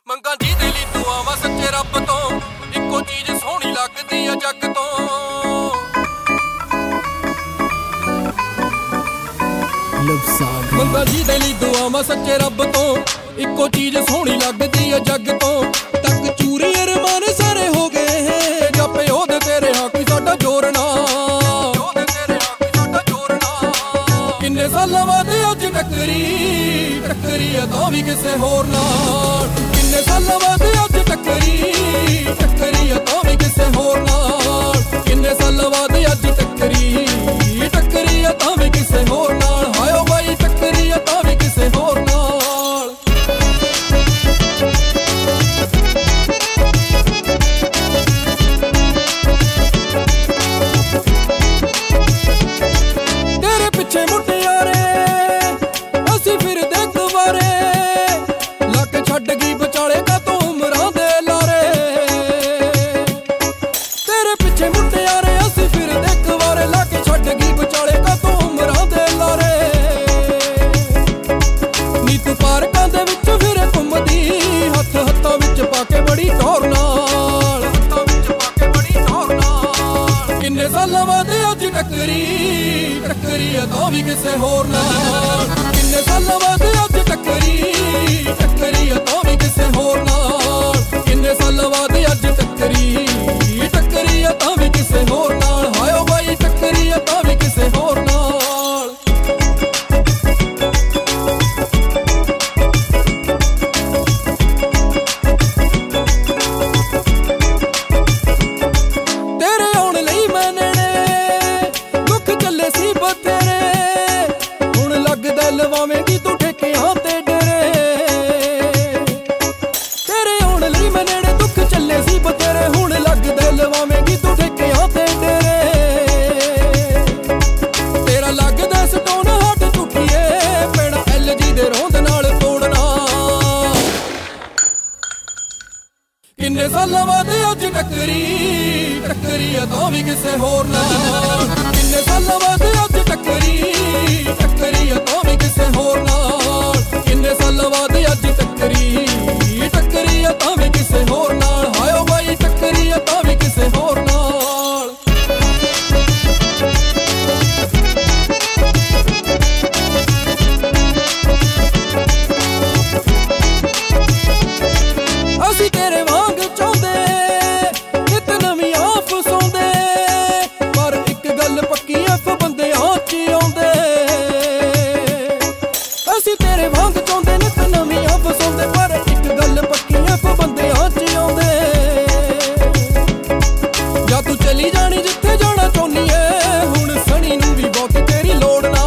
ਮੰਗਾਂ ਜਿਹਦੇ ਲਈ ਦੁਆਵਾਂ ਸੱਚੇ ਰੱਬ ਤੋਂ, ਇੱਕੋ ਚੀਜ਼ ਸੋਹਣੀ ਲੱਗਦੀ ਆ ਜੱਗ ਤੋਂ। ਮੰਗਾਂ ਜਿਹਦੇ ਲਈ ਦੁਆਵਾਂ ਸੱਚੇ ਰੱਬ ਤੋਂ, ਇੱਕੋ ਚੀਜ਼ ਸੋਹਣੀ ਲੱਗਦੀ ਆ ਜੱਗ ਤੋਂ। ਤੱਕ ਚੂਰੀ ਅਰਮਾਨ ਸਾਰੇ ਹੋ ਗਏ, ਜਾਪੇ ਉਹਦੇ ਤੇਰੇ ਹਾਂ ਕੋਈ ਸਾਡਾ ਜੋਰ ਨਾ। ਕਿੰਨੇ ਸਾਲਾਂ ਬਾਅਦ ਅੱਜ ਟੱਕਰੀ ਆ ਤਾਂ ਵੀ ਕਿਸੇ ਹੋਰ ਨਾਲ। ਕਿੰਨੇ ਸਾਲਾਂ ਬਾਅਦ ਅੱਜ ਟੱਕਰੀ ਆ ਤਾਂ ਵੀ ਕਿਸੇ ਹੋਰ ਨਾਲ। ਕਿੰਨੇ ਸਾਲਾਂ ਬਾਅਦ ਅੱਜ ਟੱਕਰੀ ਆ ਤਾਂ ਵੀ ਕਿਸੇ ਹੋਰ ਨਾਲ। ਹਾਇਓ ਬਾਈ ਟੱਕਰੀ ਆ ਤਾਂ ਵੀ ਕਿਸੇ ਹੋਰ ਨਾਲ। ਤੇਰੇ ਪਿੱਛੇ ਮੁਟਿਆਰੇ ਅਸੀਂ ਫਿਰਦੇ ਕੁਵਾਰੇ, ਲੱਕ ਛੱਡ ਗਈ ਵਿਚਾਲੇ ਕਾ ਤੂੰ ਉਮਰਾਂ ਦੇ ਲਾਰੇ। ਤੇਰੇ ਪਿੱਛੇ ਮੁਟਿਆਰੇ ਅਸੀਂ ਫਿਰਦੇ ਕੁਵਾਰੇ, ਲੱਕ ਛੱਡ ਗਈ ਵਿਚਾਲੇ ਕਾ ਤੂੰ ਉਮਰਾਂ ਦੇ ਲਾਰੇ। ਨੀ ਤੂੰ ਪਾਰਕਾਂ ਦੇ ਵਿੱਚ ਫਿਰੇ ਘੁੰਮਦੀ, ਹੱਥਾਂ ਵਿੱਚ ਪਾ ਕੇ ਬੜੀ ਟੌਰ ਨਾਲ। ਕਿੰਨੇ ਸਾਲਾਂ ਬਾਅਦ ਅੱਜ ਟੱਕਰੀ ਆ ਤਾਂ ਵੀ ਕਿਸੇ ਹੋਰ ਨਾਲ। ਕਿੰਨੇ ਸਾਲਾਂ ਬਾਅਦ ਅੱਜ ਟੱਕਰੀ ਆ ਤਾਂ ਵੀ ਕਿਸੇ ਹੋਰ ਨਾਲ। ਕਿੰਨੇ ਸਾਲਾਂ ਬਾਅਦ ਅੱਜ ਟੱਕਰੀ ਆ ਤਾਂ ਵੀ ਕਿਸੇ ਹੋਰ ਨਾਲ। ਹਾਇਓ ਬਾਈ ਟੱਕਰੀ ਆ ਤਾਂ ਵੀ ਕਿਸੇ ਹੋਰ ਨਾਲ। ਤੇਰੇ ਆਉਣ ਲਈ ਮੈਂ ਨੇੜੇ, ਦੁੱਖ ਚੱਲੇ ਸੀ ਬਥੇਰੇ, ਹੁਣ ਲੱਗਦਾ ਲਵਾਵੇਂਗੀ ਤੂੰ ਠੇਕਿਆਂ ਤੇ ਡੇਰੇ। ਤੇਰੇ ਆਉਣ ਲਈ ਮੈਂ ਨੇੜੇ, ਦੁੱਖ ਚੱਲੇ ਸੀ ਬਥੇਰੇ, ਹੁਣ ਲੱਗਦਾ ਲਵਾਵੇਂਗੀ ਤੂੰ ਠੇਕਿਆਂ ਤੇ ਡੇਰੇ। ਤੇਰਾ ਲੱਗਦਾ ਸਟੋਨ ਹੱਟ ਚੁੱਕੀਏ, ਪੈਣਾ LG ਦੇ ਰੋਂਦ ਨਾਲ ਤੋੜਨਾ। ਕਿੰਨੇ ਸਾਲਾਂ ਬਾਅਦ ਅੱਜ ਟੱਕਰੀ ਆ ਤਾਂ ਵੀ ਕਿਸੇ ਹੋਰ ਨਾਲ। ਕਿੰਨੇ ਸਾਲਾਂ ਬਾਅਦ ਅੱਜ ਟੱਕਰੀ ਆ ਤਾਂ ਵੀ ਕਿਸੇ ਹੋਰ ਨਾਲ। ਕਿੰਨੇ ਸਾਲਾਂ ਬਾਅਦ ਅੱਜ ਟੱਕਰੀ ਆ ਤਾਂ ਵੀ ਕਿਸੇ ਹੋਰ ਨਾਲ। ਹਾਇਓ ਬਾਈ ਟੱਕਰੀ ਆ ਤਾਂ ਵੀ ਕਿਸੇ ਹੋਰ ਨਾਲ। ਅਸੀਂ ਤੇਰੇ ਵਾਂਗ ਚਾਹੁੰਦੇ, ਨਿਤ ਨਵੀਆਂ ਫਸਾਉਂਦੇ, ਪਰ ਇੱਕ ਗੱਲ ਪੱਕੀ ਐਫ ਬੰਦਿਆਂ 'ਚ ਆਉਂਦੇ। ਅਸੀਂ ਤੇਰੇ ਵਾਂਗ ਚਾਹੁੰਦੇ, ਨਿਤ ਨਵੀਆਂ ਫਸਾਉਂਦੇ, ਪਰ ਇੱਕ ਗੱਲ ਪੱਕੀ ਐਫ ਬੰਦਿਆਂ 'ਚ ਆਉਂਦੇ। ਜਾਂ ਤੂੰ ਚਲੀ ਜਾਣੀ ਜਿੱਥੇ ਜਾਣਾ ਚਾਹੁੰਦੀ ਏ, ਹੁਣ ਸਣੀ ਨੂੰ ਵੀ ਬਹੁਤ ਤੇਰੀ ਲੋੜ ਨਾ।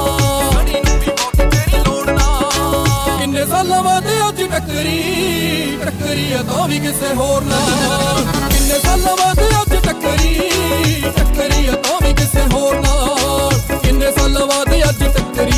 ਕਿੰਨੇ ਸਾਲਾਂ ਬਾਅਦ ਅੱਜ ਟੱਕਰੀ ਆ ਤਾਂ ਵੀ ਕਿਸੇ ਹੋਰ ਨਾਲ। ਕਿੰਨੇ ਸਾਲਾਂ ਬਾਅਦ ਅੱਜ ਟੱਕਰੀ ਆ ਤਾਂ ਵੀ ਕਿਸੇ ਹੋਰ ਨਾਲ। ਕਿੰਨੇ ਸਾਲਾਂ ਬਾਅਦ ਅੱਜ ਟੱਕਰੀ